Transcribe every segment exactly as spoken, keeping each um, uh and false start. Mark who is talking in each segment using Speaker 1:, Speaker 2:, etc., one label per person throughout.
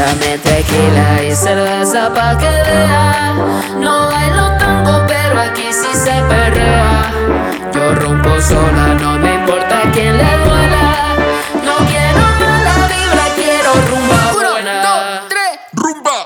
Speaker 1: Dame tequila y cerveza pa' que vea. No bailo tango, pero aquí sí se perrea. Yo rompo sola, no me importa quién le duela. No quiero mala vibra, quiero rumba buena.
Speaker 2: Uno, dos, tres, rumba.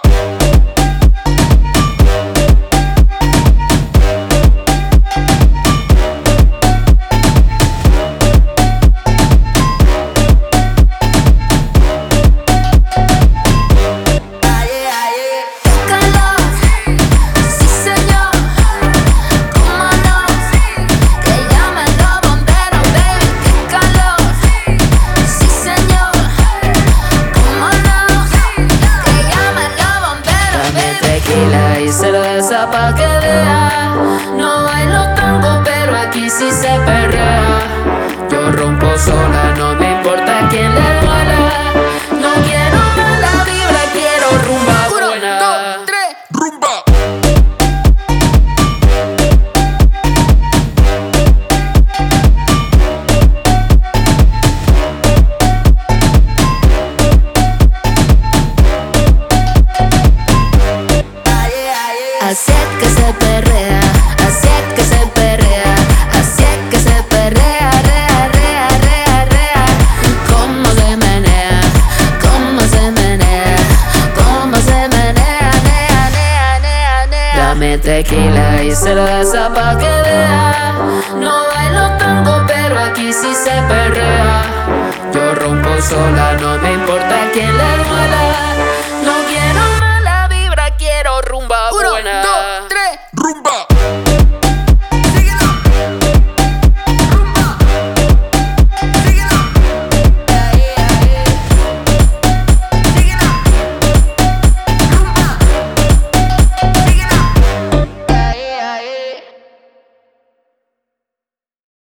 Speaker 1: Y cerveza pa' que vea. No bailo tango, pero aquí sí se perrea. Yo rompo sola, no me importa quién le duela. No quiero mala vibra, quiero rumba buena.
Speaker 2: Uno, dos, tres, rumba.
Speaker 1: Así es que se perrea, así es que se perrea, así es que se perrea, rea, rea, rea, rea. Cómo se menea, cómo se menea, cómo se menea, nea, nea, nea, nea. Dame tequila y cerveza pa' que vea. No bailo tango, pero aquí sí se perrea. Yo rompo sola, no me importa quién le duela. No quiero mala vibra, quiero rumba buena.
Speaker 2: Uno, dos, tres, rumba.